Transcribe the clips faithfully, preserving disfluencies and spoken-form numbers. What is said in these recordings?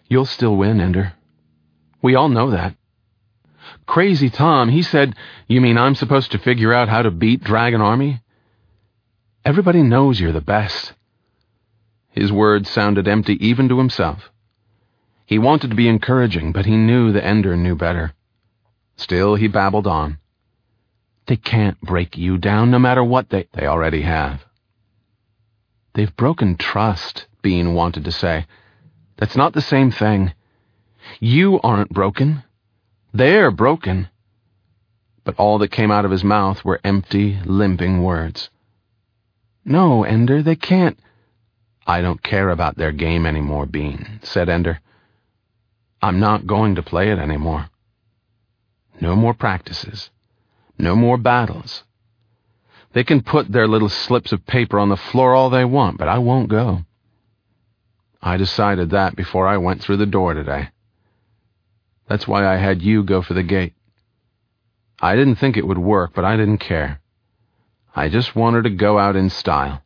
You'll still win, Ender. We all know that. Crazy Tom, he said, you mean I'm supposed to figure out how to beat Dragon Army? Everybody knows you're the best. His words sounded empty even to himself. He wanted to be encouraging, but he knew that Ender knew better. Still, he babbled on. They can't break you down, no matter what they... They already have. They've broken trust, Bean wanted to say. That's not the same thing. You aren't broken. They're broken. But all that came out of his mouth were empty, limping words. No, Ender, they can't. I don't care about their game anymore, Bean, said Ender. I'm not going to play it anymore. No more practices. No more battles. They can put their little slips of paper on the floor all they want, but I won't go. I decided that before I went through the door today. That's why I had you go for the gate. I didn't think it would work, but I didn't care. I just wanted to go out in style.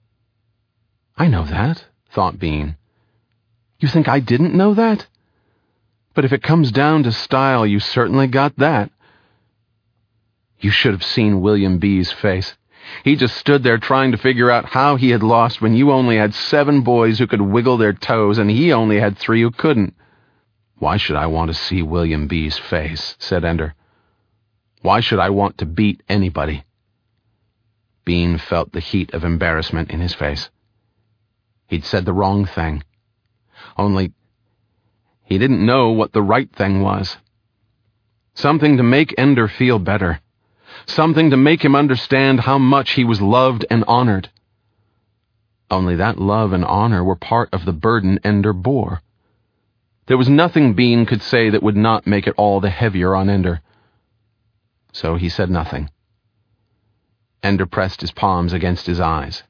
I know that, thought Bean. You think I didn't know that? But if it comes down to style, you certainly got that. You should have seen William B's face. He just stood there trying to figure out how he had lost when you only had seven boys who could wiggle their toes and he only had three who couldn't. Why should I want to see William B's face, said Ender. Why should I want to beat anybody? Bean felt the heat of embarrassment in his face. He'd said the wrong thing. Only he didn't know what the right thing was. Something to make Ender feel better. Something to make him understand how much he was loved and honored. Only that love and honor were part of the burden Ender bore. There was nothing Bean could say that would not make it all the heavier on Ender. So he said nothing. Ender pressed his palms against his eyes.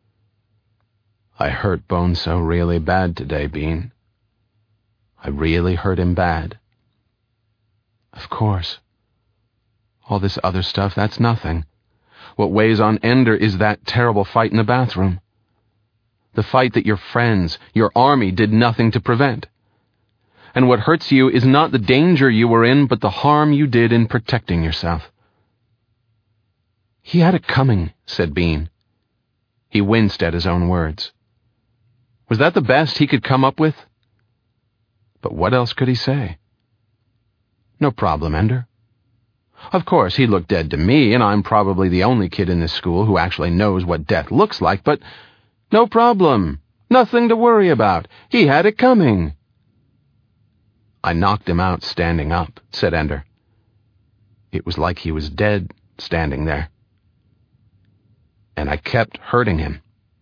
I hurt Bonzo really bad today, Bean. I really hurt him bad. Of course. All this other stuff, that's nothing. What weighs on Ender is that terrible fight in the bathroom. The fight that your friends, your army, did nothing to prevent. And what hurts you is not the danger you were in, but the harm you did in protecting yourself. He had it coming, said Bean. He winced at his own words. Was that the best he could come up with? But what else could he say? No problem, Ender. Of course, he looked dead to me, and I'm probably the only kid in this school who actually knows what death looks like, but no problem. Nothing to worry about. He had it coming. I knocked him out standing up, said Ender. It was like he was dead standing there. And I kept hurting him.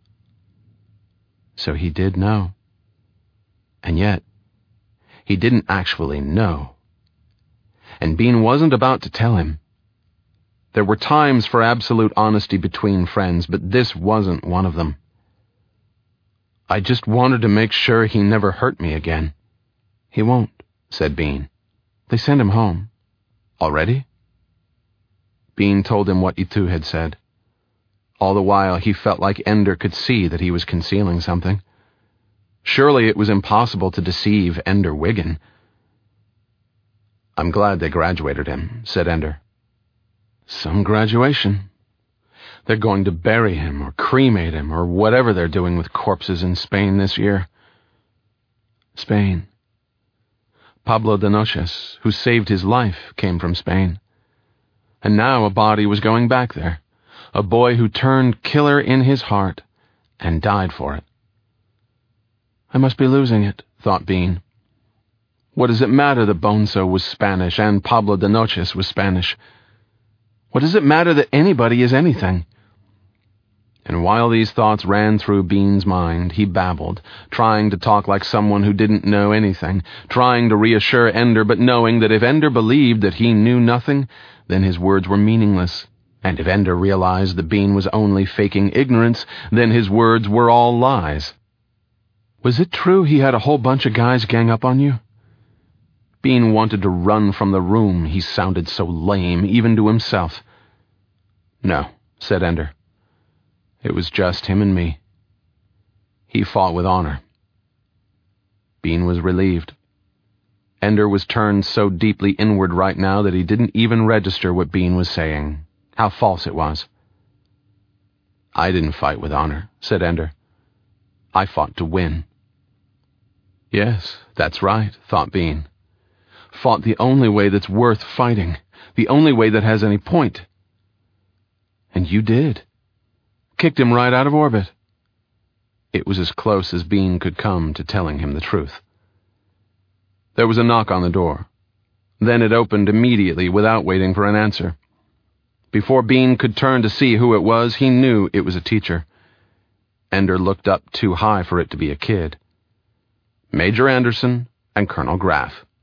So he did know. And yet, he didn't actually know. And Bean wasn't about to tell him. There were times for absolute honesty between friends, but this wasn't one of them. I just wanted to make sure he never hurt me again. He won't, said Bean. They sent him home. Already? Bean told him what Itu had said. All the while, he felt like Ender could see that he was concealing something. Surely it was impossible to deceive Ender Wiggin. I'm glad they graduated him, said Ender. Some graduation. They're going to bury him or cremate him or whatever they're doing with corpses in Spain this year. Spain. Pablo de Noches, who saved his life, came from Spain. And now a body was going back there. A boy who turned killer in his heart and died for it. I must be losing it, thought Bean. What does it matter that Bonzo was Spanish and Pablo de Noches was Spanish? What does it matter that anybody is anything? And while these thoughts ran through Bean's mind, he babbled, trying to talk like someone who didn't know anything, trying to reassure Ender, but knowing that if Ender believed that he knew nothing, then his words were meaningless. And if Ender realized that Bean was only faking ignorance, then his words were all lies. Was it true he had a whole bunch of guys gang up on you? Bean wanted to run from the room. He sounded so lame, even to himself. No, said Ender. It was just him and me. He fought with honor. Bean was relieved. Ender was turned so deeply inward right now that he didn't even register what Bean was saying, how false it was. I didn't fight with honor, said Ender. I fought to win. Yes, that's right, thought Bean. Fought the only way that's worth fighting, the only way that has any point. And you did. Kicked him right out of orbit. It was as close as Bean could come to telling him the truth. There was a knock on the door. Then it opened immediately without waiting for an answer. Before Bean could turn to see who it was, he knew it was a teacher. Ender looked up too high for it to be a kid. Major Anderson and Colonel Graff.